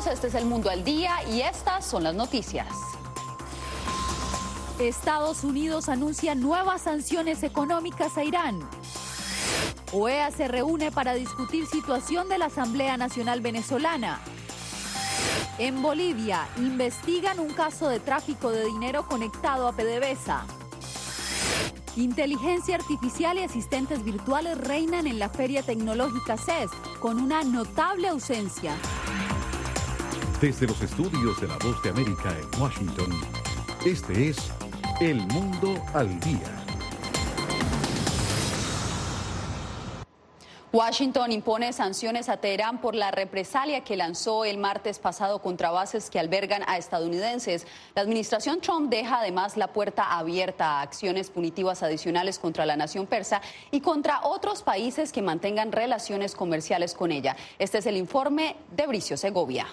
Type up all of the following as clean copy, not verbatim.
Saludos, este es El Mundo al Día y estas son las noticias. Estados Unidos anuncia nuevas sanciones económicas a Irán. OEA se reúne para discutir situación de la Asamblea Nacional Venezolana. En Bolivia, investigan un caso de tráfico de dinero conectado a PDVSA. Inteligencia artificial y asistentes virtuales reinan en la Feria Tecnológica CES, con una notable ausencia. Desde los estudios de La Voz de América en Washington, este es El Mundo al Día. Washington impone sanciones a Teherán por la represalia que lanzó el martes pasado contra bases que albergan a estadounidenses. La administración Trump deja además la puerta abierta a acciones punitivas adicionales contra la nación persa y contra otros países que mantengan relaciones comerciales con ella. Este es el informe de Bricio Segovia.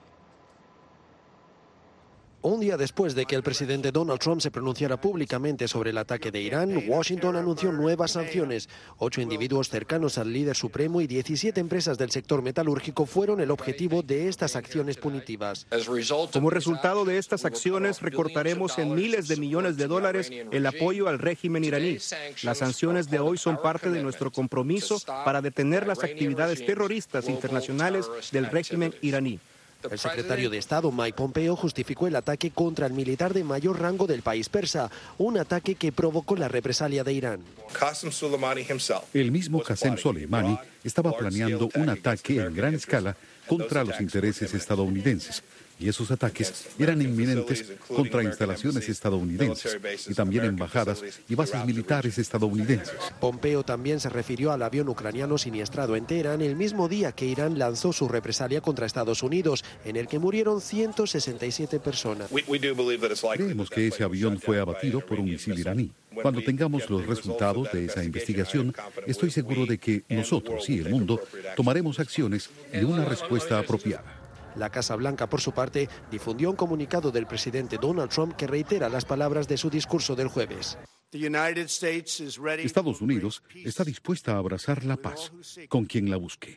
Un día después de que el presidente Donald Trump se pronunciara públicamente sobre el ataque de Irán, Washington anunció nuevas sanciones. 8 individuos cercanos al líder supremo y 17 empresas del sector metalúrgico fueron el objetivo de estas acciones punitivas. Como resultado de estas acciones, recortaremos en miles de millones de dólares el apoyo al régimen iraní. Las sanciones de hoy son parte de nuestro compromiso para detener las actividades terroristas internacionales del régimen iraní. El secretario de Estado, Mike Pompeo, justificó el ataque contra el militar de mayor rango del país persa, un ataque que provocó la represalia de Irán. El mismo Qasem Soleimani estaba planeando un ataque en gran escala contra los intereses estadounidenses. Y esos ataques eran inminentes contra instalaciones estadounidenses y también embajadas y bases militares estadounidenses. Pompeo también se refirió al avión ucraniano siniestrado en Teherán el mismo día que Irán lanzó su represalia contra Estados Unidos, en el que murieron 167 personas. Creemos que ese avión fue abatido por un misil iraní. Cuando tengamos los resultados de esa investigación, estoy seguro de que nosotros y el mundo tomaremos acciones y una respuesta apropiada. La Casa Blanca, por su parte, difundió un comunicado del presidente Donald Trump que reitera las palabras de su discurso del jueves. Estados Unidos está dispuesta a abrazar la paz con quien la busque.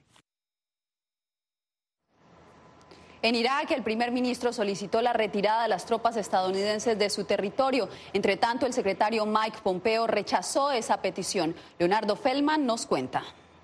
En Irak, el primer ministro solicitó la retirada de las tropas estadounidenses de su territorio. Entre tanto, el secretario Mike Pompeo rechazó esa petición. Leonardo Feldman nos cuenta.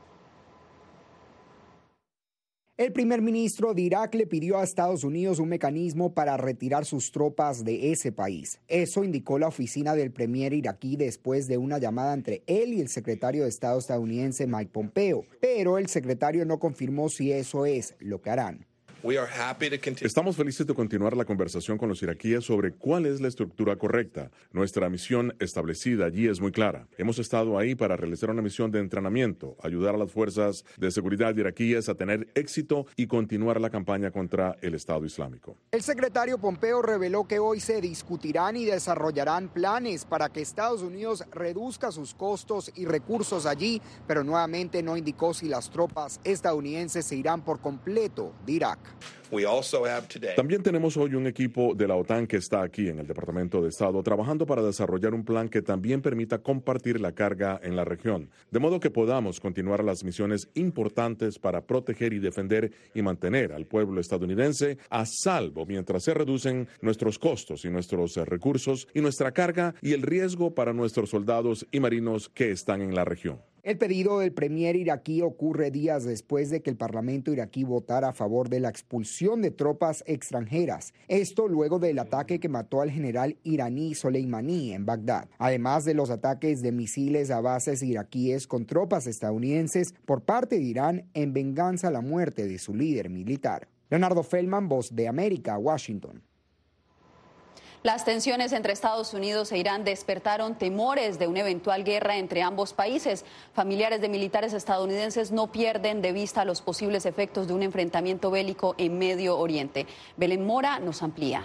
El primer ministro de Irak le pidió a Estados Unidos un mecanismo para retirar sus tropas de ese país. Eso indicó la oficina del premier iraquí después de una llamada entre él y el secretario de Estado estadounidense Mike Pompeo. Pero el secretario no confirmó si eso es lo que harán. Estamos felices de continuar la conversación con los iraquíes sobre cuál es la estructura correcta. Nuestra misión establecida allí es muy clara. Hemos estado ahí para realizar una misión de entrenamiento, ayudar a las fuerzas de seguridad iraquíes a tener éxito y continuar la campaña contra el Estado Islámico. El secretario Pompeo reveló que hoy se discutirán y desarrollarán planes para que Estados Unidos reduzca sus costos y recursos allí, pero nuevamente no indicó si las tropas estadounidenses se irán por completo de Irak. También tenemos hoy un equipo de la OTAN que está aquí en el Departamento de Estado trabajando para desarrollar un plan que también permita compartir la carga en la región, de modo que podamos continuar las misiones importantes para proteger y defender y mantener al pueblo estadounidense a salvo mientras se reducen nuestros costos y nuestros recursos y nuestra carga y el riesgo para nuestros soldados y marinos que están en la región. El pedido del premier iraquí ocurre días después de que el parlamento iraquí votara a favor de la expulsión de tropas extranjeras. Esto luego del ataque que mató al general iraní Soleimani en Bagdad. Además de los ataques de misiles a bases iraquíes con tropas estadounidenses por parte de Irán en venganza a la muerte de su líder militar. Leonardo Feldman, Voz de América, Washington. Las tensiones entre Estados Unidos e Irán despertaron temores de una eventual guerra entre ambos países. Familiares de militares estadounidenses no pierden de vista los posibles efectos de un enfrentamiento bélico en Medio Oriente. Belén Mora nos amplía.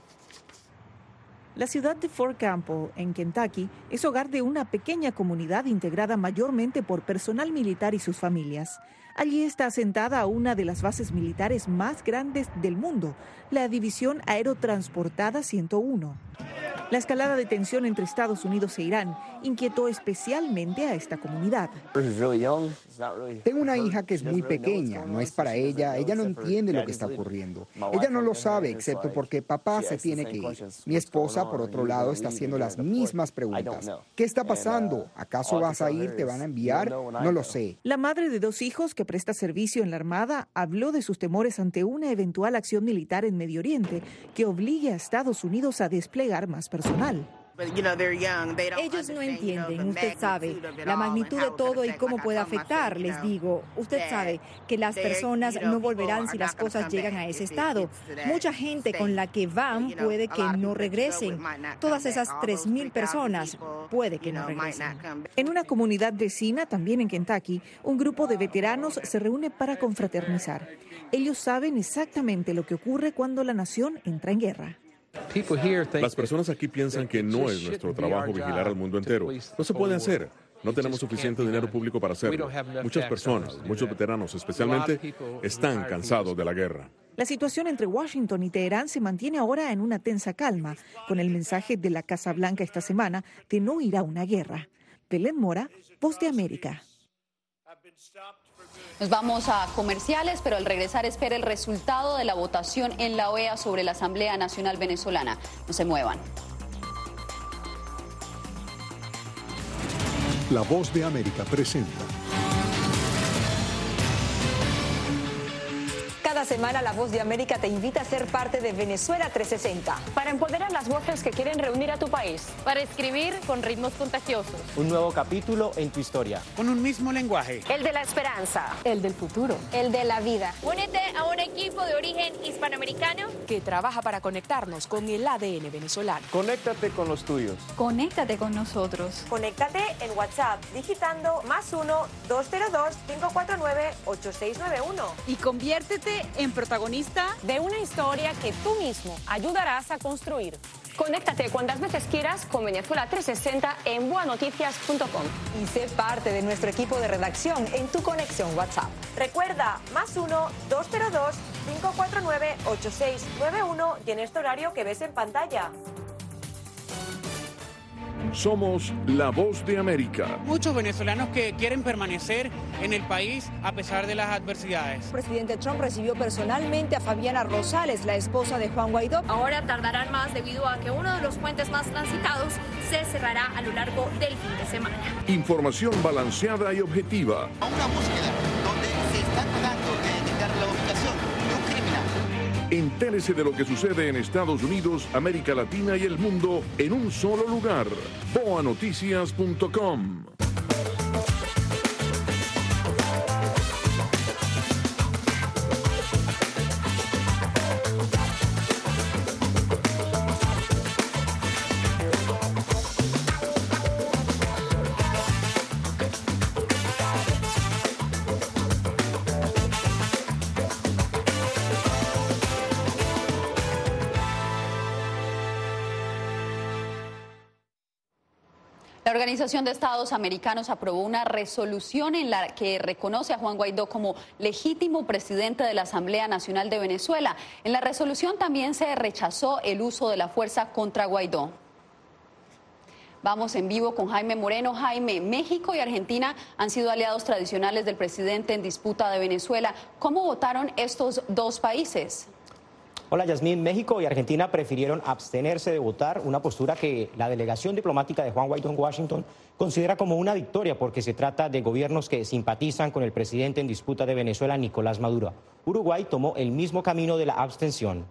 La ciudad de Fort Campbell, en Kentucky, es hogar de una pequeña comunidad integrada mayormente por personal militar y sus familias. Allí está asentada una de las bases militares más grandes del mundo, la División Aerotransportada 101. La escalada de tensión entre Estados Unidos e Irán inquietó especialmente a esta comunidad. Tengo una hija que es muy pequeña, no es para ella no entiende lo que está ocurriendo. Ella no lo sabe, excepto porque papá se tiene que ir. Mi esposa, por otro lado, está haciendo las mismas preguntas. ¿Qué está pasando? ¿Acaso vas a ir? ¿Te van a enviar? No lo sé. La madre de 2 hijos que presta servicio en la Armada habló de sus temores ante una eventual acción militar en Medio Oriente que obligue a Estados Unidos a desplegar más personal. Ellos no entienden, usted sabe, la magnitud de todo y cómo puede afectar. Les digo, usted sabe que las personas no volverán si las cosas llegan a ese estado. Mucha gente con la que van puede que no regresen. Todas esas 3,000 personas puede que no regresen. En una comunidad vecina, también en Kentucky, un grupo de veteranos se reúne para confraternizar. Ellos saben exactamente lo que ocurre cuando la nación entra en guerra. Las personas aquí piensan que no es nuestro trabajo vigilar al mundo entero. No se puede hacer. No tenemos suficiente dinero público para hacerlo. Muchas personas, muchos veteranos especialmente, están cansados de la guerra. La situación entre Washington y Teherán se mantiene ahora en una tensa calma, con el mensaje de la Casa Blanca esta semana de no ir a una guerra. Belén Mora, Voz de América. Nos vamos a comerciales, pero al regresar espera el resultado de la votación en la OEA sobre la Asamblea Nacional Venezolana. No se muevan. La Voz de América presenta. Cada semana La Voz de América te invita a ser parte de Venezuela 360. Para empoderar las voces que quieren reunir a tu país. Para escribir con ritmos contagiosos. Un nuevo capítulo en tu historia. Con un mismo lenguaje. El de la esperanza. El del futuro. El de la vida. Únete a un equipo de origen hispanoamericano que trabaja para conectarnos con el ADN venezolano. Conéctate con los tuyos. Conéctate con nosotros. Conéctate en WhatsApp digitando +1-202-549-8691. Y conviértete en protagonista de una historia que tú mismo ayudarás a construir. Conéctate cuantas veces quieras con Venezuela 360 en boanoticias.com. Y sé parte de nuestro equipo de redacción en tu conexión WhatsApp. Recuerda, +1-202-549-8691 y en este horario que ves en pantalla. Somos la Voz de América. Muchos venezolanos que quieren permanecer en el país a pesar de las adversidades. El presidente Trump recibió personalmente a Fabiana Rosales, la esposa de Juan Guaidó. Ahora tardarán más debido a que uno de los puentes más transitados se cerrará a lo largo del fin de semana. Información balanceada y objetiva. Una búsqueda donde se está tratando de detectar la ubicación de un criminal. Entérese de lo que sucede en Estados Unidos, América Latina y el mundo en un solo lugar. boanoticias.com. La Organización de Estados Americanos aprobó una resolución en la que reconoce a Juan Guaidó como legítimo presidente de la Asamblea Nacional de Venezuela. En la resolución también se rechazó el uso de la fuerza contra Guaidó. Vamos en vivo con Jaime Moreno. Jaime, México y Argentina han sido aliados tradicionales del presidente en disputa de Venezuela. ¿Cómo votaron estos dos países? Hola Yasmín, México y Argentina prefirieron abstenerse de votar, una postura que la delegación diplomática de Juan Guaidó en Washington considera como una victoria porque se trata de gobiernos que simpatizan con el presidente en disputa de Venezuela, Nicolás Maduro. Uruguay tomó el mismo camino de la abstención.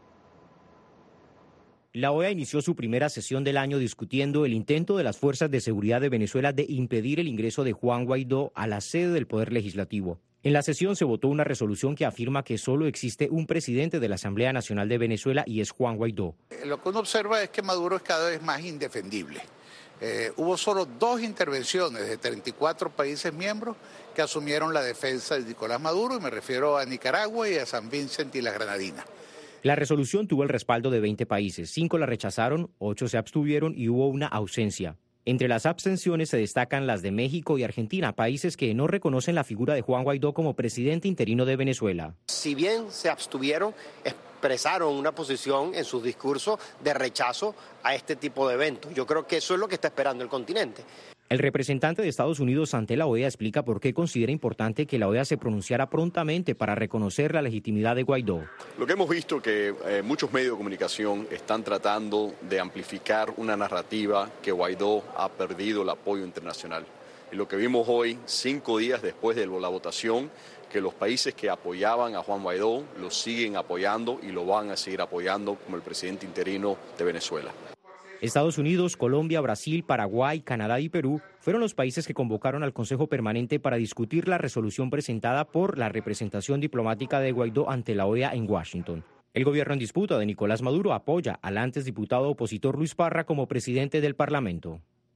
La OEA inició su primera sesión del año discutiendo el intento de las fuerzas de seguridad de Venezuela de impedir el ingreso de Juan Guaidó a la sede del Poder Legislativo. En la sesión se votó una resolución que afirma que solo existe un presidente de la Asamblea Nacional de Venezuela y es Juan Guaidó. Lo que uno observa es que Maduro es cada vez más indefendible. Hubo solo 2 intervenciones de 34 países miembros que asumieron la defensa de Nicolás Maduro, y me refiero a Nicaragua y a San Vicente y las Granadinas. La resolución tuvo el respaldo de 20 países, 5 la rechazaron, 8 se abstuvieron y hubo una ausencia. Entre las abstenciones se destacan las de México y Argentina, países que no reconocen la figura de Juan Guaidó como presidente interino de Venezuela. Si bien se abstuvieron, es expresaron una posición en sus discursos de rechazo a este tipo de eventos. Yo creo que eso es lo que está esperando el continente. El representante de Estados Unidos ante la OEA explica por qué considera importante que la OEA se pronunciara prontamente para reconocer la legitimidad de Guaidó. Lo que hemos visto que muchos medios de comunicación están tratando de amplificar una narrativa que Guaidó ha perdido el apoyo internacional. Y lo que vimos hoy, 5 días después de la votación, que los países que apoyaban a Juan Guaidó lo siguen apoyando y lo van a seguir apoyando como el presidente interino de Venezuela. Estados Unidos, Colombia, Brasil, Paraguay, Canadá y Perú fueron los países que convocaron al Consejo Permanente para discutir la resolución presentada por la representación diplomática de Guaidó ante la OEA en Washington. El gobierno en disputa de Nicolás Maduro apoya al antes diputado opositor Luis Parra como presidente del Parlamento.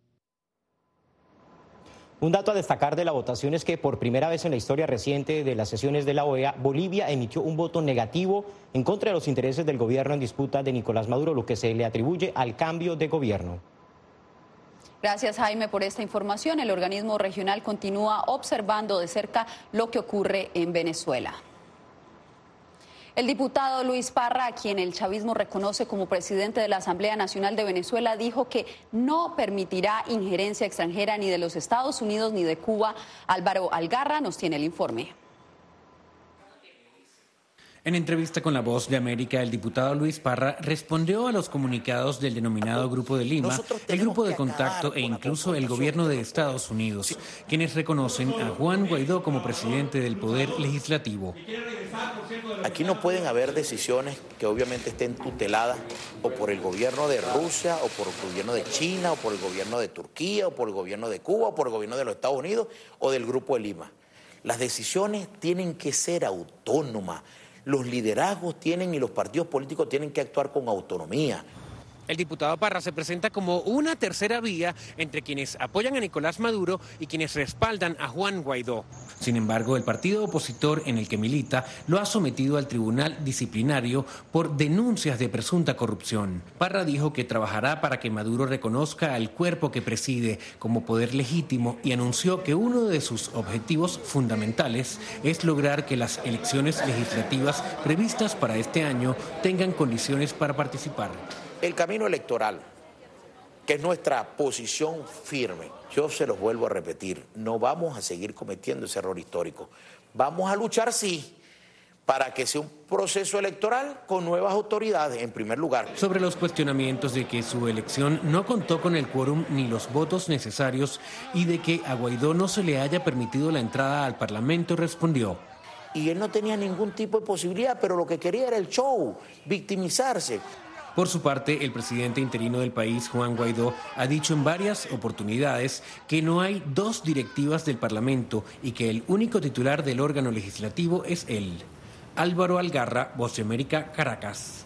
Un dato a destacar de la votación es que por primera vez en la historia reciente de las sesiones de la OEA, Bolivia emitió un voto negativo en contra de los intereses del gobierno en disputa de Nicolás Maduro, lo que se le atribuye al cambio de gobierno. Gracias, Jaime, por esta información. El organismo regional continúa observando de cerca lo que ocurre en Venezuela. El diputado Luis Parra, a quien el chavismo reconoce como presidente de la Asamblea Nacional de Venezuela, dijo que no permitirá injerencia extranjera ni de los Estados Unidos ni de Cuba. Álvaro Algarra nos tiene el informe. En entrevista con La Voz de América, el diputado Luis Parra respondió a los comunicados del denominado Grupo de Lima, el Grupo de Contacto e incluso el gobierno de Estados Unidos, quienes reconocen a Juan Guaidó como presidente del Poder Legislativo. Aquí no pueden haber decisiones que obviamente estén tuteladas o por el gobierno de Rusia, o por el gobierno de China, o por el gobierno de Turquía, o por el gobierno de Cuba, o por el gobierno de los Estados Unidos, o del Grupo de Lima. Las decisiones tienen que ser autónomas. Los liderazgos tienen y los partidos políticos tienen que actuar con autonomía. El diputado Parra se presenta como una tercera vía entre quienes apoyan a Nicolás Maduro y quienes respaldan a Juan Guaidó. Sin embargo, el partido opositor en el que milita lo ha sometido al tribunal disciplinario por denuncias de presunta corrupción. Parra dijo que trabajará para que Maduro reconozca al cuerpo que preside como poder legítimo y anunció que uno de sus objetivos fundamentales es lograr que las elecciones legislativas previstas para este año tengan condiciones para participar. El camino electoral, que es nuestra posición firme, yo se los vuelvo a repetir, no vamos a seguir cometiendo ese error histórico. Vamos a luchar, sí, para que sea un proceso electoral con nuevas autoridades, en primer lugar. Sobre los cuestionamientos de que su elección no contó con el quórum ni los votos necesarios y de que a Guaidó no se le haya permitido la entrada al Parlamento, respondió. Y él no tenía ningún tipo de posibilidad, pero lo que quería era el show, victimizarse. Por su parte, el presidente interino del país, Juan Guaidó, ha dicho en varias oportunidades que no hay 2 directivas del Parlamento y que el único titular del órgano legislativo es él. Álvaro Algarra, Voz de América, Caracas.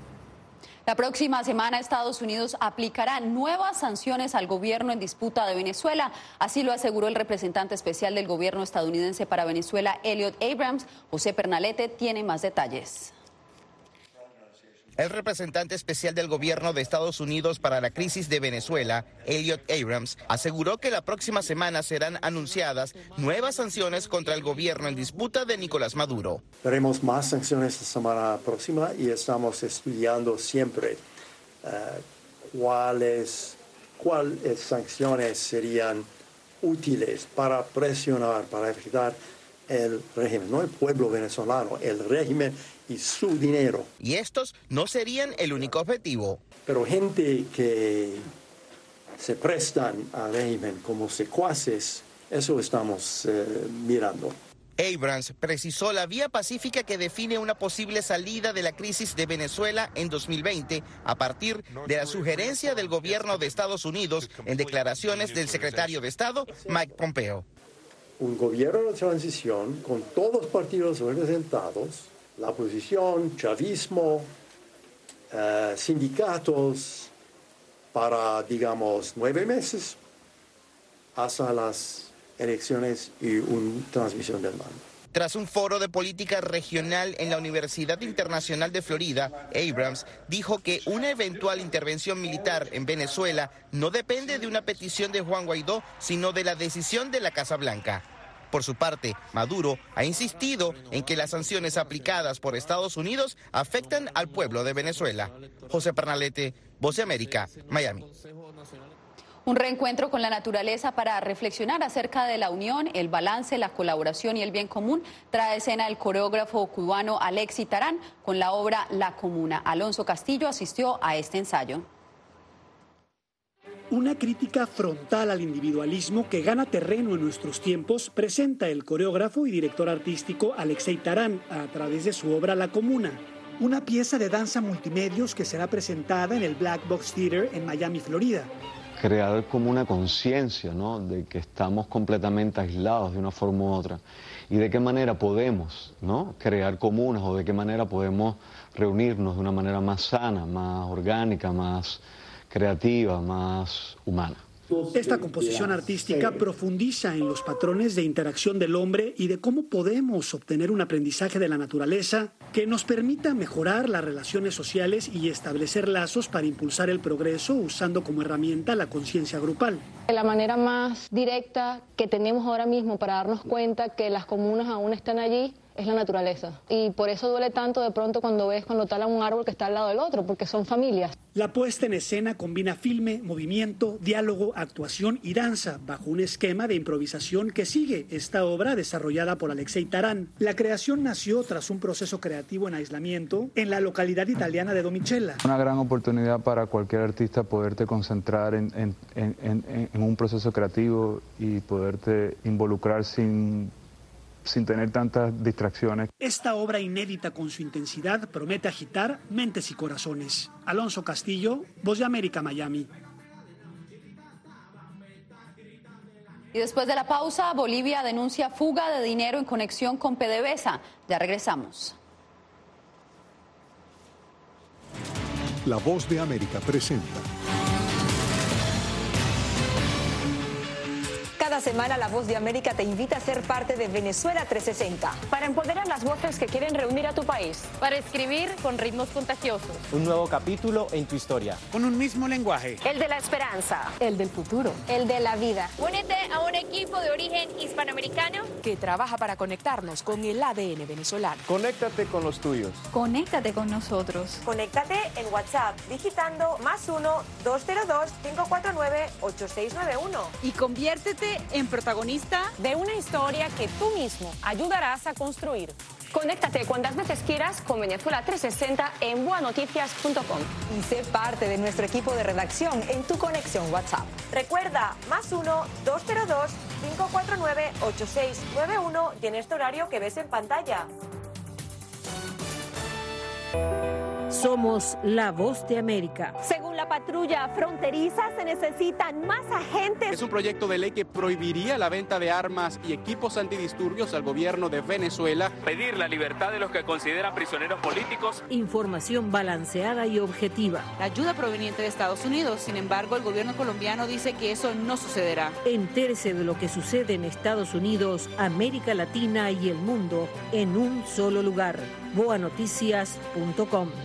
La próxima semana Estados Unidos aplicará nuevas sanciones al gobierno en disputa de Venezuela. Así lo aseguró el representante especial del gobierno estadounidense para Venezuela, Elliot Abrams. José Pernalete tiene más detalles. El representante especial del gobierno de Estados Unidos para la crisis de Venezuela, Elliot Abrams, aseguró que la próxima semana serán anunciadas nuevas sanciones contra el gobierno en disputa de Nicolás Maduro. Veremos más sanciones la semana próxima y estamos estudiando siempre cuáles sanciones serían útiles para presionar, para evitar el régimen, no el pueblo venezolano, el régimen y su dinero. Y estos no serían el único objetivo. Pero gente que se prestan al régimen como secuaces, eso estamos mirando. Abrams precisó la vía pacífica que define una posible salida de la crisis de Venezuela en 2020 a partir de la sugerencia del gobierno de Estados Unidos en declaraciones del secretario de Estado, Mike Pompeo. Un gobierno de transición con todos los partidos representados, la oposición, chavismo, sindicatos, para, digamos, 9 meses hasta las elecciones y una transmisión del mando. Tras un foro de política regional en la Universidad Internacional de Florida, Abrams dijo que una eventual intervención militar en Venezuela no depende de una petición de Juan Guaidó, sino de la decisión de la Casa Blanca. Por su parte, Maduro ha insistido en que las sanciones aplicadas por Estados Unidos afectan al pueblo de Venezuela. José Pernalete, Voz de América, Miami. Un reencuentro con la naturaleza para reflexionar acerca de la unión, el balance, la colaboración y el bien común trae escena el coreógrafo cubano Alexei Tarán con la obra La Comuna. Alonso Castillo asistió a este ensayo. Una crítica frontal al individualismo que gana terreno en nuestros tiempos presenta el coreógrafo y director artístico Alexei Tarán a través de su obra La Comuna, una pieza de danza multimedios que será presentada en el Black Box Theater en Miami, Florida. Crear como una conciencia, ¿no?, de que estamos completamente aislados de una forma u otra y de qué manera podemos, ¿no?, crear comunas o de qué manera podemos reunirnos de una manera más sana, más orgánica, más creativa, más humana. Esta composición artística profundiza en los patrones de interacción del hombre y de cómo podemos obtener un aprendizaje de la naturaleza que nos permita mejorar las relaciones sociales y establecer lazos para impulsar el progreso usando como herramienta la conciencia grupal. La manera más directa que tenemos ahora mismo para darnos cuenta que las comunas aún están allí es la naturaleza. Y por eso duele tanto de pronto cuando talan un árbol que está al lado del otro, porque son familias. La puesta en escena combina filme, movimiento, diálogo, actuación y danza, bajo un esquema de improvisación que sigue esta obra desarrollada por Alexei Tarán. La creación nació tras un proceso creativo en aislamiento en la localidad italiana de Domicella. Una gran oportunidad para cualquier artista poderte concentrar en un proceso creativo y poderte involucrar sin tener tantas distracciones. Esta obra inédita con su intensidad promete agitar mentes y corazones. Alonso Castillo, Voz de América, Miami. Y después de la pausa, Bolivia denuncia fuga de dinero en conexión con PDVSA. Ya regresamos. La Voz de América presenta. Cada semana La Voz de América te invita a ser parte de Venezuela 360. Para empoderar las voces que quieren reunir a tu país. Para escribir con ritmos contagiosos. Un nuevo capítulo en tu historia. Con un mismo lenguaje. El de la esperanza. El del futuro. El de la vida. Únete a un equipo de origen hispanoamericano que trabaja para conectarnos con el ADN venezolano. Conéctate con los tuyos. Conéctate con nosotros. Conéctate en WhatsApp digitando +1-202-549-8691. Y conviértete en protagonista de una historia que tú mismo ayudarás a construir. Conéctate cuantas veces quieras con Venezuela 360 en buenoticias.com. Y sé parte de nuestro equipo de redacción en tu conexión WhatsApp. Recuerda, +1-202-549-8691 y en este horario que ves en pantalla. Somos la Voz de América. Según la patrulla fronteriza, se necesitan más agentes. Es un proyecto de ley que prohibiría la venta de armas y equipos antidisturbios al gobierno de Venezuela. Pedir la libertad de los que consideran prisioneros políticos. Información balanceada y objetiva. La ayuda proveniente de Estados Unidos. Sin embargo, el gobierno colombiano dice que eso no sucederá. Entérese de lo que sucede en Estados Unidos, América Latina y el mundo en un solo lugar. boanoticias.com.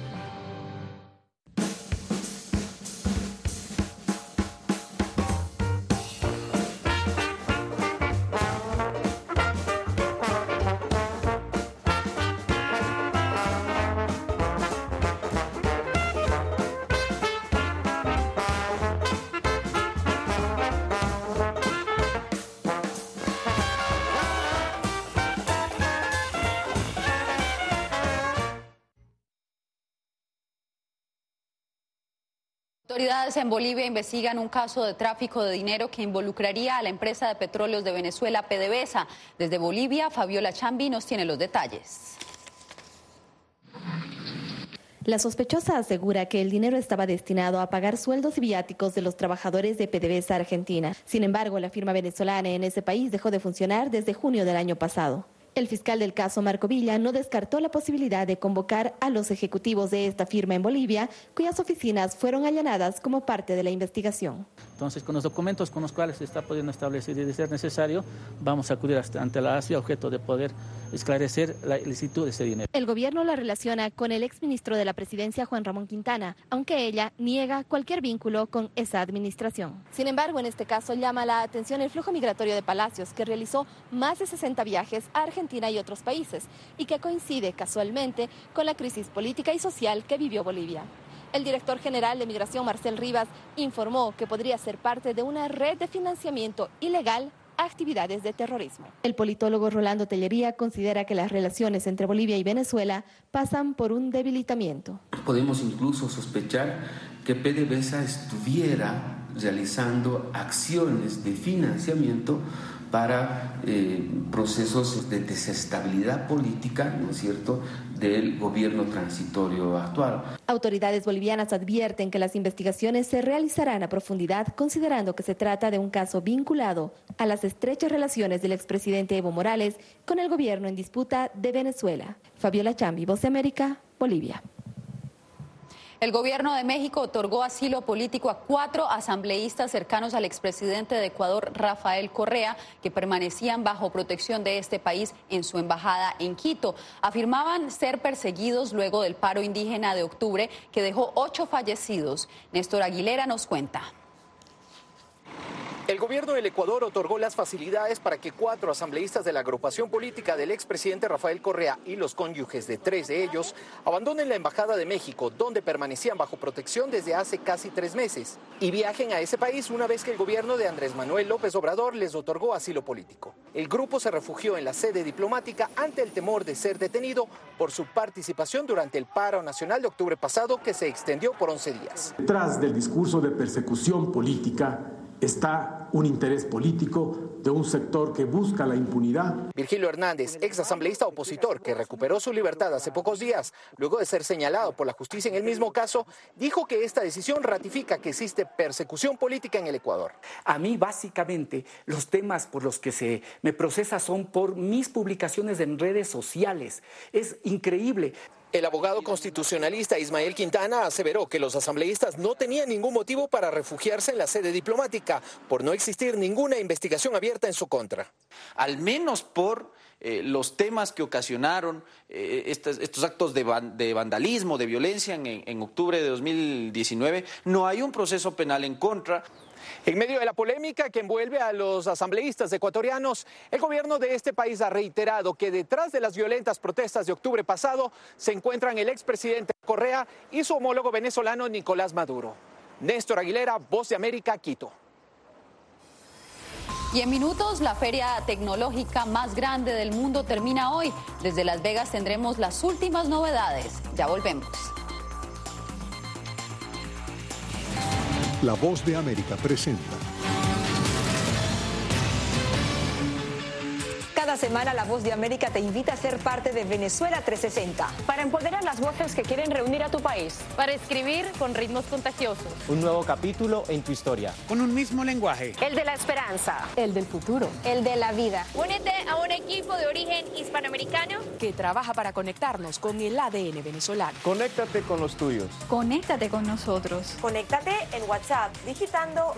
Autoridades en Bolivia investigan un caso de tráfico de dinero que involucraría a la empresa de petróleos de Venezuela, PDVSA. Desde Bolivia, Fabiola Chambi nos tiene los detalles. La sospechosa asegura que el dinero estaba destinado a pagar sueldos y viáticos de los trabajadores de PDVSA Argentina. Sin embargo, la firma venezolana en ese país dejó de funcionar desde junio del año pasado. El fiscal del caso, Marco Villa, no descartó la posibilidad de convocar a los ejecutivos de esta firma en Bolivia, cuyas oficinas fueron allanadas como parte de la investigación. Entonces, con los documentos con los cuales se está pudiendo establecer y de ser necesario, vamos a acudir ante la ASFI a objeto de poder esclarecer la ilicitud de ese dinero. El gobierno la relaciona con el exministro de la Presidencia, Juan Ramón Quintana, aunque ella niega cualquier vínculo con esa administración. Sin embargo, en este caso llama la atención el flujo migratorio de Palacios, que realizó más de 60 viajes a Argentina y otros países, y que coincide casualmente con la crisis política y social que vivió Bolivia. El director general de Migración, Marcel Rivas, informó que podría ser parte de una red de financiamiento ilegal a actividades de terrorismo. El politólogo Rolando Tellería considera que las relaciones entre Bolivia y Venezuela pasan por un debilitamiento. Podemos incluso sospechar que PDVSA estuviera realizando acciones de financiamiento para procesos de desestabilidad política, ¿no es cierto?, del gobierno transitorio actual. Autoridades bolivianas advierten que las investigaciones se realizarán a profundidad, considerando que se trata de un caso vinculado a las estrechas relaciones del expresidente Evo Morales con el gobierno en disputa de Venezuela. Fabiola Chambi, Voz de América, Bolivia. El gobierno de México otorgó asilo político a 4 asambleístas cercanos al expresidente de Ecuador, Rafael Correa, que permanecían bajo protección de este país en su embajada en Quito. Afirmaban ser perseguidos luego del paro indígena de octubre, que dejó 8 fallecidos. Néstor Aguilera nos cuenta. El gobierno del Ecuador otorgó las facilidades para que 4 asambleístas de la agrupación política del expresidente Rafael Correa y los cónyuges de 3 de ellos abandonen la Embajada de México, donde permanecían bajo protección desde hace casi 3 meses, y viajen a ese país una vez que el gobierno de Andrés Manuel López Obrador les otorgó asilo político. El grupo se refugió en la sede diplomática ante el temor de ser detenido por su participación durante el paro nacional de octubre pasado, que se extendió por 11 días. Detrás del discurso de persecución política está un interés político de un sector que busca la impunidad. Virgilio Hernández, ex asambleísta opositor que recuperó su libertad hace pocos días, luego de ser señalado por la justicia en el mismo caso, dijo que esta decisión ratifica que existe persecución política en el Ecuador. A mí, básicamente, los temas por los que se me procesa son por mis publicaciones en redes sociales. Es increíble. El abogado constitucionalista Ismael Quintana aseveró que los asambleístas no tenían ningún motivo para refugiarse en la sede diplomática, por no existir ninguna investigación abierta en su contra. Al menos por los temas que ocasionaron estos actos de vandalismo, de violencia en octubre de 2019, no hay un proceso penal en contra. En medio de la polémica que envuelve a los asambleístas ecuatorianos, el gobierno de este país ha reiterado que detrás de las violentas protestas de octubre pasado se encuentran el expresidente Correa y su homólogo venezolano Nicolás Maduro. Néstor Aguilera, Voz de América, Quito. Y en minutos, la feria tecnológica más grande del mundo termina hoy. Desde Las Vegas tendremos las últimas novedades. Ya volvemos. La Voz de América presenta. Cada semana La Voz de América te invita a ser parte de Venezuela 360. Para empoderar las voces que quieren reunir a tu país. Para escribir con ritmos contagiosos. Un nuevo capítulo en tu historia. Con un mismo lenguaje. El de la esperanza. El del futuro. El de la vida. Únete a un equipo de origen hispanoamericano Que trabaja para conectarnos con el ADN venezolano. Conéctate con los tuyos. Conéctate con nosotros. Conéctate en WhatsApp digitando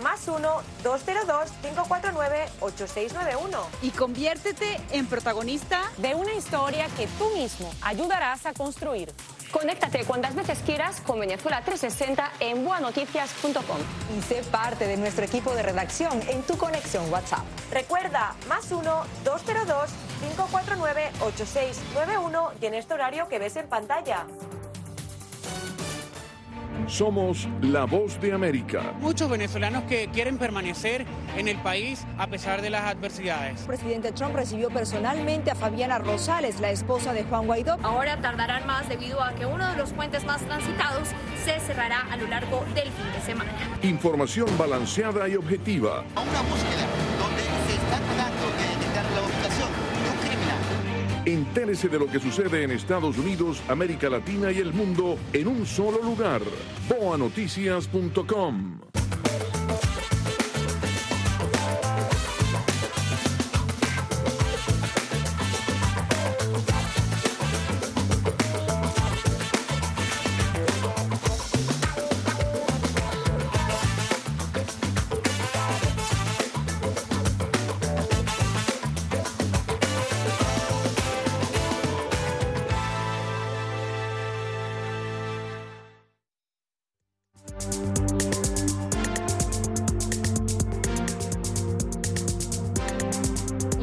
+1-202-549-8691. Y conviértete en protagonista de una historia que tú mismo ayudarás a construir. Conéctate cuantas veces quieras con Venezuela 360 en buanoticias.com. Y sé parte de nuestro equipo de redacción en tu conexión WhatsApp. Recuerda, +1-202-549-8691 y en este horario que ves en pantalla. Somos la Voz de América. Muchos venezolanos que quieren permanecer en el país a pesar de las adversidades. El presidente Trump recibió personalmente a Fabiana Rosales, la esposa de Juan Guaidó. ahora tardarán más debido a que uno de los puentes más transitados se cerrará a lo largo del fin de semana. Información balanceada y objetiva. A una búsqueda donde se está tratando de detectar la ubicación de un criminal. Entérese de lo que sucede en Estados Unidos, América Latina y el mundo en un solo lugar. boanoticias.com.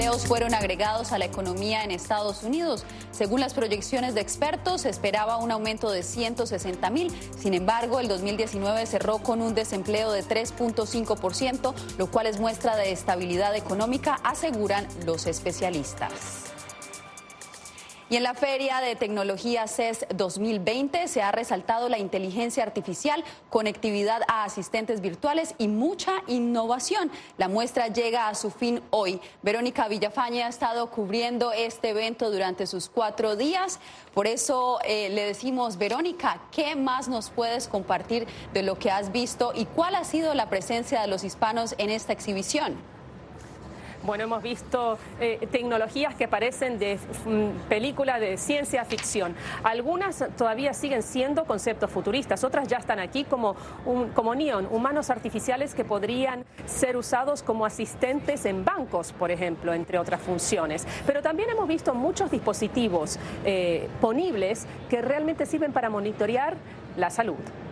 empleos fueron agregados a la economía en Estados Unidos. Según las proyecciones de expertos, se esperaba un aumento de 160,000. Sin embargo, el 2019 cerró con un desempleo de 3.5%, lo cual es muestra de estabilidad económica, aseguran los especialistas. Y en la Feria de Tecnología CES 2020 se ha resaltado la inteligencia artificial, conectividad a asistentes virtuales y mucha innovación. La muestra llega a su fin hoy. Verónica Villafañe ha estado cubriendo este evento durante sus 4 días. Por eso le decimos, Verónica, ¿qué más nos puedes compartir de lo que has visto y cuál ha sido la presencia de los hispanos en esta exhibición? Bueno, hemos visto tecnologías que parecen de película de ciencia ficción. Algunas todavía siguen siendo conceptos futuristas, otras ya están aquí como Neon, humanos artificiales que podrían ser usados como asistentes en bancos, por ejemplo, entre otras funciones. Pero también hemos visto muchos dispositivos ponibles que realmente sirven para monitorear la salud.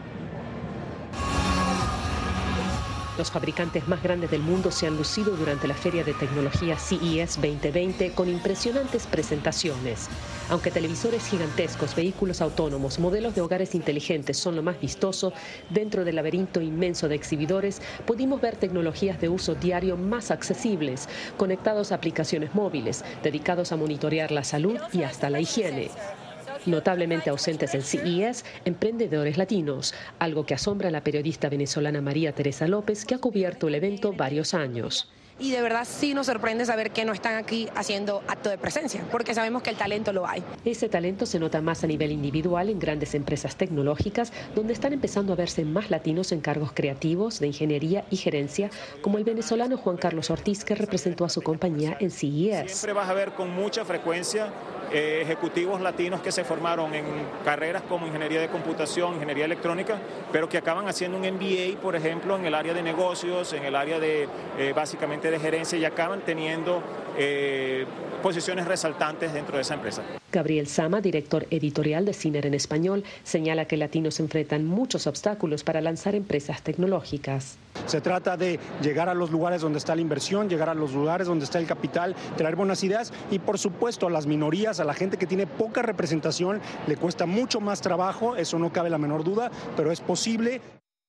Los fabricantes más grandes del mundo se han lucido durante la Feria de Tecnología CES 2020 con impresionantes presentaciones. Aunque televisores gigantescos, vehículos autónomos, modelos de hogares inteligentes son lo más vistoso, dentro del laberinto inmenso de exhibidores pudimos ver tecnologías de uso diario más accesibles, conectados a aplicaciones móviles, dedicados a monitorear la salud y hasta la higiene. Notablemente ausentes en CES, emprendedores latinos, algo que asombra a la periodista venezolana María Teresa López, que ha cubierto el evento varios años. Y de verdad sí nos sorprende saber que no están aquí haciendo acto de presencia, porque sabemos que el talento lo hay. Ese talento se nota más a nivel individual en grandes empresas tecnológicas, donde están empezando a verse más latinos en cargos creativos, de ingeniería y gerencia, como el venezolano Juan Carlos Ortiz, que representó a su compañía en CES. Siempre vas a ver con mucha frecuencia ejecutivos latinos que se formaron en carreras como ingeniería de computación, ingeniería electrónica, pero que acaban haciendo un MBA, por ejemplo, en el área de negocios, en el área de básicamente de gerencia, y acaban teniendo posiciones resaltantes dentro de esa empresa. Gabriel Sama, director editorial de CINER en español, señala que latinos enfrentan muchos obstáculos para lanzar empresas tecnológicas. Se trata de llegar a los lugares donde está la inversión, llegar a los lugares donde está el capital, traer buenas ideas y, por supuesto, a las minorías, a la gente que tiene poca representación, le cuesta mucho más trabajo, eso no cabe la menor duda, pero es posible.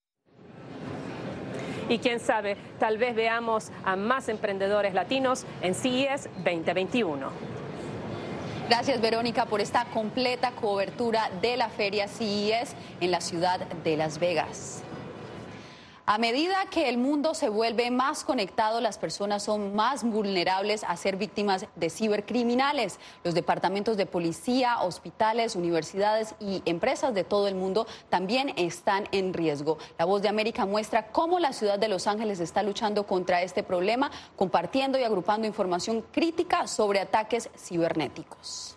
Y quién sabe, tal vez veamos a más emprendedores latinos en CES 2021. Gracias, Verónica, por esta completa cobertura de la feria CES en la ciudad de Las Vegas. A medida que el mundo se vuelve más conectado, las personas son más vulnerables a ser víctimas de cibercriminales. Los departamentos de policía, hospitales, universidades y empresas de todo el mundo también están en riesgo. La Voz de América muestra cómo la ciudad de Los Ángeles está luchando contra este problema, compartiendo y agrupando información crítica sobre ataques cibernéticos.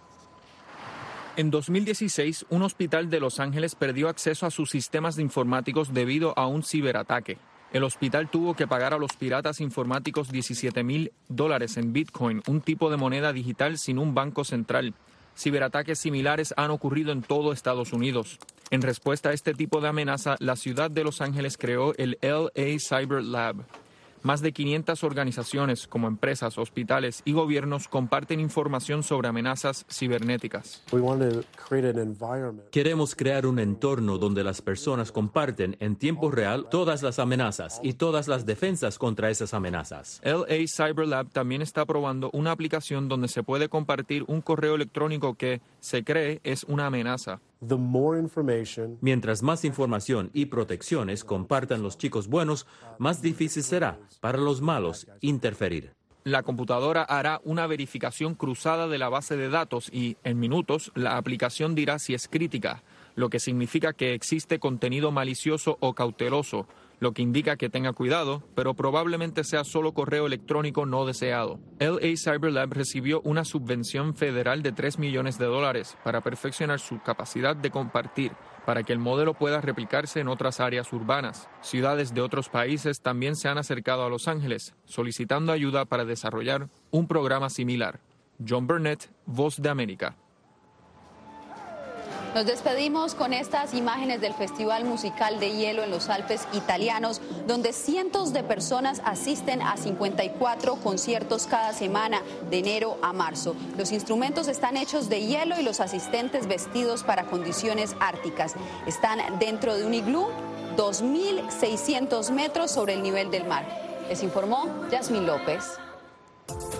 En 2016, un hospital de Los Ángeles perdió acceso a sus sistemas informáticos debido a un ciberataque. El hospital tuvo que pagar a los piratas informáticos $17,000 en Bitcoin, un tipo de moneda digital sin un banco central. Ciberataques similares han ocurrido en todo Estados Unidos. En respuesta a este tipo de amenaza, la ciudad de Los Ángeles creó el LA Cyber Lab. Más de 500 organizaciones como empresas, hospitales y gobiernos comparten información sobre amenazas cibernéticas. Queremos crear un entorno donde las personas comparten en tiempo real todas las amenazas y todas las defensas contra esas amenazas. LA Cyber Lab también está probando una aplicación donde se puede compartir un correo electrónico que se cree es una amenaza. Mientras más información y protecciones compartan los chicos buenos, más difícil será para los malos interferir. La computadora hará una verificación cruzada de la base de datos y, en minutos, la aplicación dirá si es crítica, lo que significa que existe contenido malicioso o cauteloso, lo que indica que tenga cuidado, pero probablemente sea solo correo electrónico no deseado. LA Cyber Lab recibió una subvención federal de $3 millones para perfeccionar su capacidad de compartir, para que el modelo pueda replicarse en otras áreas urbanas. Ciudades de otros países también se han acercado a Los Ángeles, solicitando ayuda para desarrollar un programa similar. John Burnett, Voz de América. Nos despedimos con estas imágenes del Festival Musical de Hielo en los Alpes italianos, donde cientos de personas asisten a 54 conciertos cada semana, de enero a marzo. Los instrumentos están hechos de hielo y los asistentes vestidos para condiciones árticas. Están dentro de un iglú, 2.600 metros sobre el nivel del mar. Les informó Yasmín López.